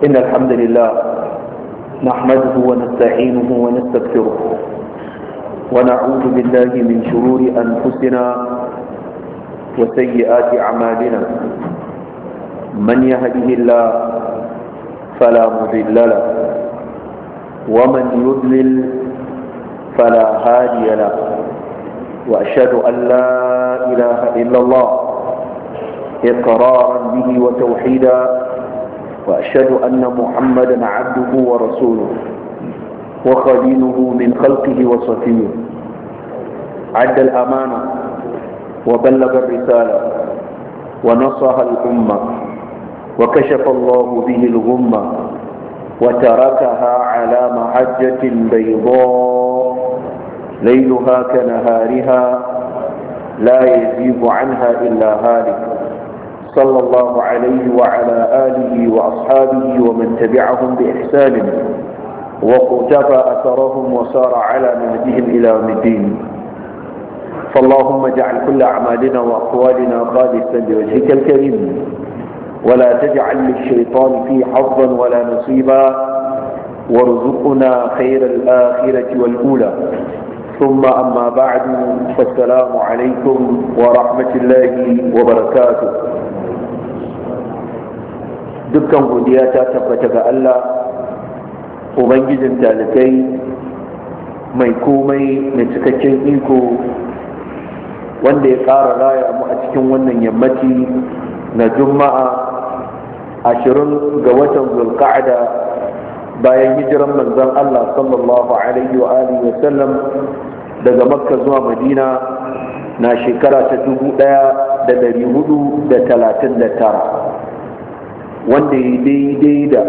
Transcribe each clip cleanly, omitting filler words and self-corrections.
إن الحمد لله نحمده ونستعينه ونستغفره ونعوذ بالله من شرور أنفسنا وسيئات أعمالنا من يهده الله فلا مضل له ومن يضلل فلا هادي له وأشهد أن لا إله إلا الله إقرارا به وتوحيدا وأشهد أن محمدا عبده ورسوله وخليله من خلقه وصفيه عد الأمانة وبلغ الرسالة ونصح الأمة وكشف الله به الغمة وتركها على محجة بيضاء ليلها كنهارها لا يزيغ عنها إلا هالك صلى الله عليه وعلى آله وأصحابه ومن تبعهم بإحسان وقتفى أثرهم وسار على نهجهم إلى يوم الدين فاللهم اجعل كل أعمالنا وأقوالنا خالصا لوجهك الكريم ولا تجعل للشيطان فيه حظا ولا نصيبا وارزقنا خير الآخرة والأولى ثم أما بعد فالسلام عليكم ورحمة الله وبركاته. dukkan godiya ta tabbata ga Allah ubangijin talibai mai komai mai cikakken iko wanda ya ƙara raya mu a cikin wannan yammaci na juma'a 20 ga watan zulqa'da bayan hijiran manzon Allah sallallahu alaihi wa alihi wa sallam daga makka zuwa madina na shekara ta 1439 wanda ya daidai da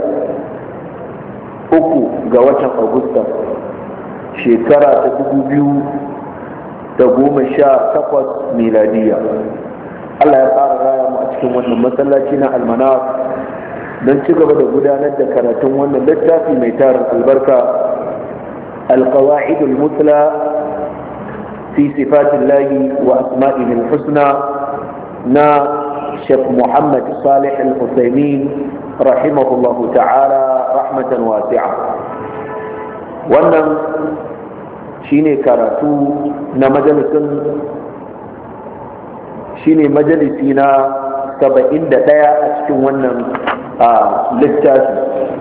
3 ga watan agusta shekara ta 2018 miladiya. Allah ya fara raya mu a cikin wannan masallaci na almanar don ci gaba da gudanar da karatun wannan littafi mai tarin albarka alqawaidul mutla fi sifatillahi wa asma'ihi husna na Sheikh Muhammad Salih Al-Utsaimin rahimahullahu ta'ala rahmatan wasi'a. Wannan shine karatu na majalisi na 71 a cikin wannan littafi.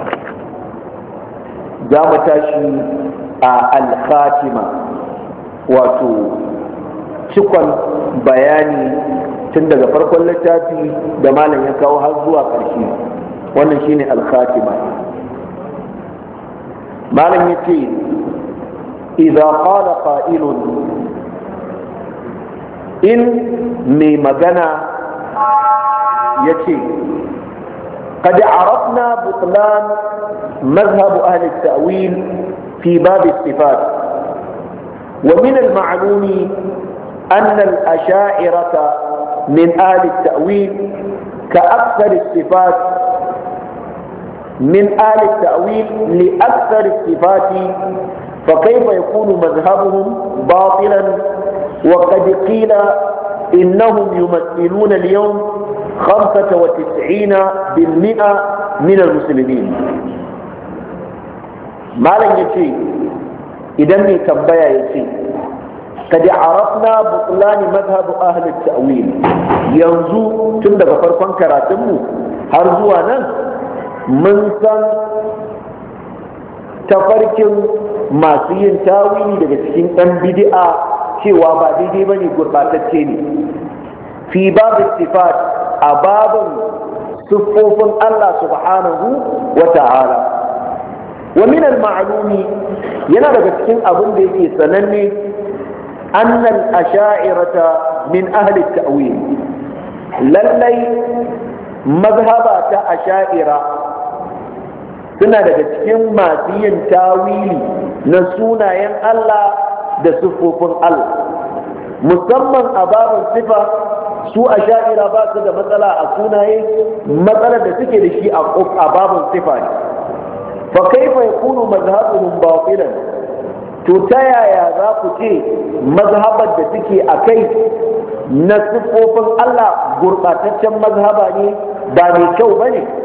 Za mu tashi a al-khatima wato cikon bayani tun daga farkon littafi da malam ya kawo har zuwa ƙarshe. Wannan shine al-khatima. malam yace idza qala qa'ilun in mai magana yace قد عرفنا بطلان مذهب أهل التأويل في باب الصفات ومن المعلوم أن الأشاعرة من أهل التأويل كأكثر الصفات من أهل التأويل لأكثر الصفات فكيف يكون مذهبهم باطلا وقد قيل إنهم يمثلون اليوم 95% من المسلمين. ما لن يتي إذن تنبيا يتي قد عرفنا بطلان مذهب أهل التأويل ينزو تندق فرقا كراتمو هرزوانا من سن تفركم ما سين تاويل daga cikin ɗan bid'a cewa ba daidai bane gurbatacce ne fi babu sifat a babin siffofin Allah subhanahu wa ta'ala wa min al-ma'lumi yana daga cikin abin da yake sananne أن الأشاعرة من أهل التأويل للي مذهبة أشاعرة suna daga cikin masu yin tawili na sunayen Allah da siffofin Allah musamman a babin sifa su a sha'ira ba su da matsala a sunaye matsalar da suke da shi a babin sifa ne fa kaifa yakunu mazhabuhum batilan to ta yaya za ku ce mazhabar da suke a kai na siffofin Allah gurɓataccen mazhaba ne ba mai kyau ba ne